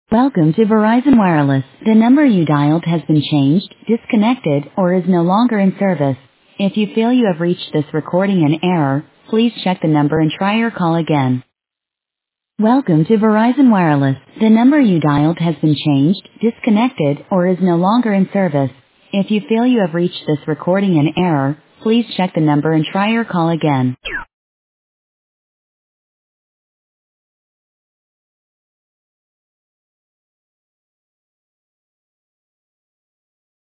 Welcome to Verizon Wireless. The number you dialed has been changed, disconnected, or is no longer in service. If you feel you have reached this recording in error, please check the number and try your call again. Welcome to Verizon Wireless. The number you dialed has been changed, disconnected, or is no longer in service. If you feel you have reached this recording in error, please check the number and try your call again.